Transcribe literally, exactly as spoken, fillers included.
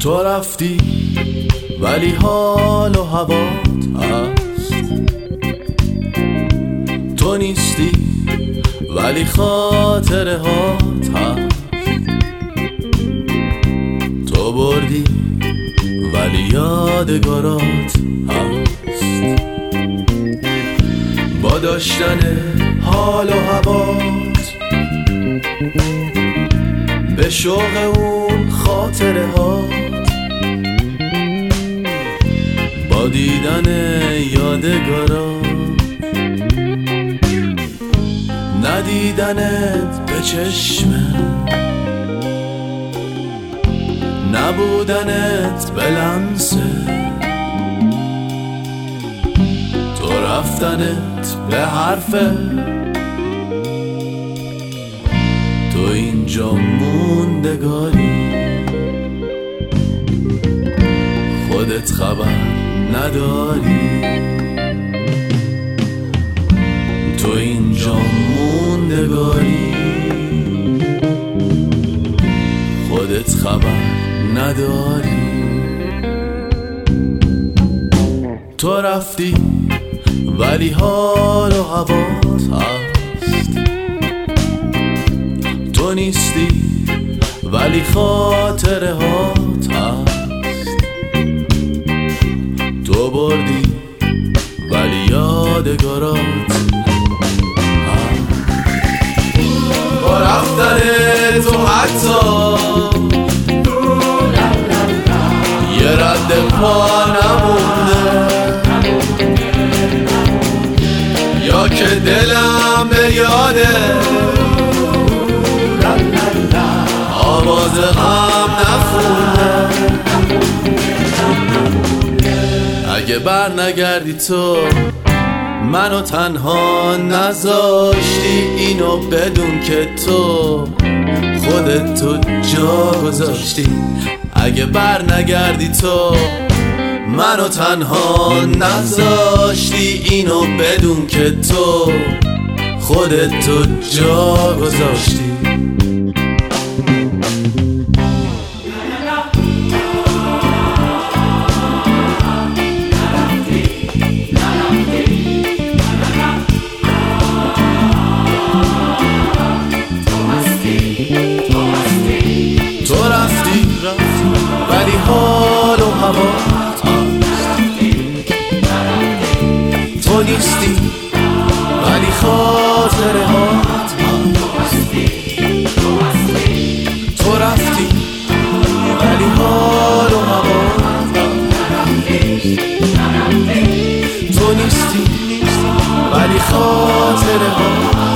تو رفتی ولی حال و هوات هست، تو نیستی ولی خاطره هات هست، تو بردی ولی یادگارات هست. با داشتن حال و هوات به شوق اون خاطره هات، با دیدن یادگارات ندیدنت به چشمه، نبودنت به لمسه، تو رفتنت به حرفه، تو اینجا موندگاری، خودت خبر نداری، تو اینجا موندگاری، خودت خبر نداری. تو رفتی ولی حال و هوات هست، تو نیستی ولی خاطره هات هست، تو بردی ولی یادگارات هست. با رفتن تو حتی یه رد پا نمونده، یا که دلم به یاده آواز غم نخونده. اگه بر نگردی تو منو تنها نذاشتی، اینو بدون که تو خودت تو جا گذاشتی. اگه بر نگردی تو منو تنها نذاشتی، اینو بدون که تو خودت تو جا گذاشتی. تو رفتی ولی حال و هوات هست، تو نیستی ولی خاطره هات هست، تو رفتی ولی حال و هوات هست، تو نیستی ولی خاطره هات